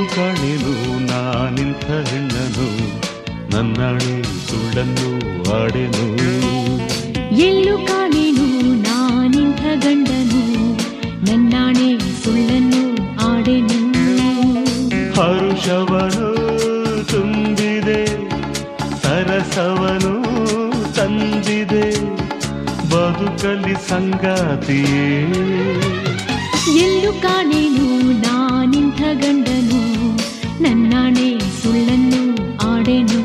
ಕಾಣೆನು ನಾನಿಂಥ ಹೆಣ್ಣನು, ನನ್ನಾಣೆ ಸುಳ್ಳನ್ನು ಆಡೆನು. ಎಲ್ಲೂ ಕಾಣೆನು ನಾನಿಂಥ ಗಂಡನು, ನನ್ನಾಣೆ ಸುಳ್ಳನ್ನು ಆಡೆನು. ಹರುಷವನು ತುಂಬಿದೆ, ಸರಸವನು ತಂದಿದೆ, ಬದುಕಲಿ ಸಂಗಾತಿಯೇ. ಎಲ್ಲೂ ಕಾಣೆನು ನಾನಿಂಥ ಗಂಡನು, ನನ್ನಾಣೆ ಸುಳ್ಳನ್ನು ಆಡೆನು.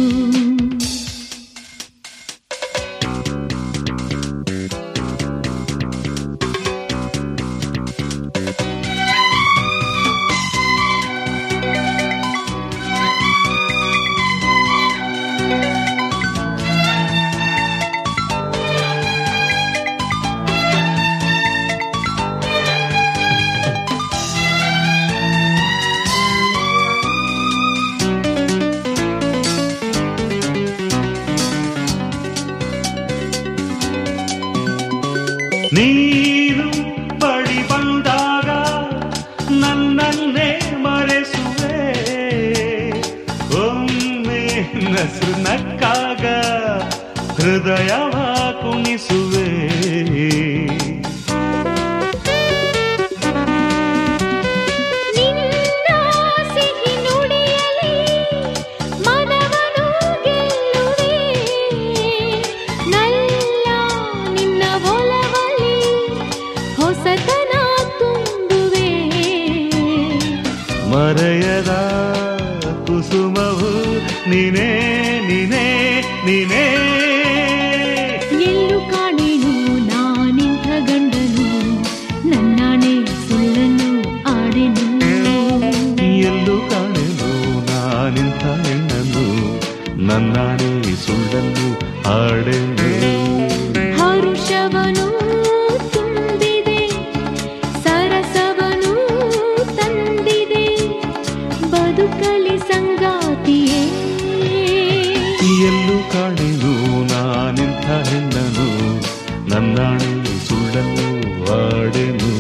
ನೀನು ಬಳಿ ಬಂದಾಗ ನನ್ನನ್ನೇ ಮರೆಸುವೆ, ಒಮ್ಮೆ ನಸು ನಕ್ಕಾಗ ಹೃದಯವ ಕುಣಿಸುವೆ. ಮರೆಯದ ಕುಸುಮವು ನೀನೇ ನೀನೇ ನೀನೇ. ಎಲ್ಲೂ ಕಾಣೆನು ನಾನಿಂಥ ಗಂಡನು, ನನ್ನಾಣೆ ಸುಳ್ಳನ್ನು ಆಡೆನು. ಎಲ್ಲೂ ಕಾಣೆನು ನಾನಿಂಥ ಹೆಣ್ಣನು, ನನ್ನಾಣೆ ಸುಳ್ಳನ್ನು ಆಡೆನು. ಹರುಷವನು ತುಂಬಿದೆ, ಸರಸವನು ತಂದಿದೆ, ಬದುಕಲಿ ಸಂಗಾತಿಯೇ. ಎಲ್ಲೂ ಕಾಣೆನು ನಾನಿಂಥ ಹೆಣ್ಣನು, ನನ್ನಾಣೆ ಸುಳ್ಳನ್ನು ಆಡೆನು.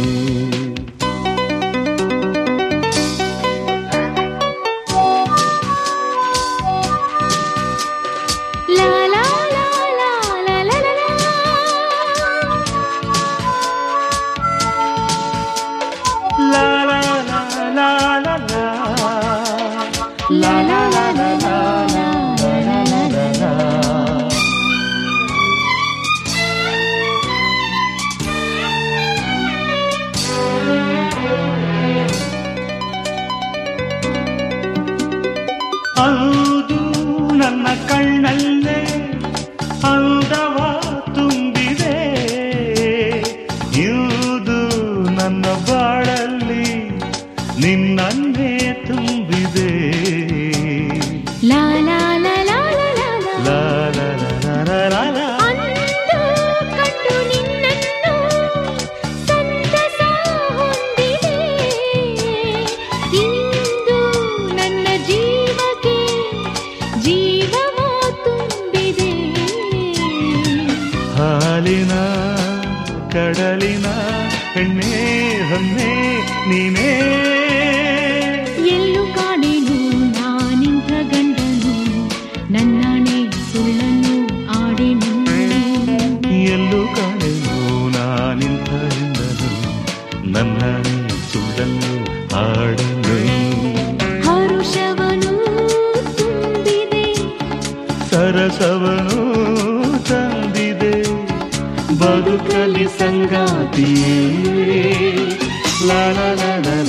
ಲಾ ಲಾ ಲಾ ಲಾ ಲಾ ಲಾ ಲಾ ಲಾ. ಲಾ ಲಾ ಲಾ ಲಾ ಲಾ ಲಾ. ಲಾ ಲಾ ಲಾ ಲಾ ಲಾ ಲಾ ಲಾ ಲಾ ಲಾ. ಹೌದು ನನ್ನ ಕಣ್ಣಲ್ಲೇ ಅಂದವ ತುಂಬಿದೆ, ಇದು ನನ್ನ ಬಾಳಲ್ಲಿ ನಿನ್ನನ್ನೇ ತುಂಬಿದೆ. ಲಾ ಲಾ ಲಾ ಲಾ ಲಾ ಲಾ ಲಾ. ಲಾ ಲಾ ಲಾ ಲಾ ಲಾ ಲಾ. ಅಂದು ಕಂಡು ನಿನ್ನನ್ನು ಸಂತಸ ಹೊಂದಿದೆ, ಇಂದು ನನ್ನ ಜೀವಕ್ಕೆ ಜೀವವ ತುಂಬಿದೆ. ಹಾಲಿನ ಕಡಲಿನ ಹೆಣ್ಣೆ ಹೊನ್ನೆ ನೀನೇ. ಎಲ್ಲೂ ಕಾಣೆನು ನಾನಿಂಥ ಗಂಡನು, ನನ್ನಾಣೆ ಸುಳ್ಳನ್ನು ಆಡೆನು. ಎಲ್ಲೂ ಕಾಣೆನು ನಾನಿಂಥ ಹೆಣ್ಣನು, ನನ್ನಾಣೆ ಸುಳ್ಳನ್ನು ಆಡೆನು. ಹರುಷವನು ತುಂಬಿದೆ, ಸರಸವನು ತಂದಿದೆ, ಬದುಕಲಿ ಸಂಗಾತಿಯೇ. ಲಾ ಲಾ ಲಾ ಲಾ.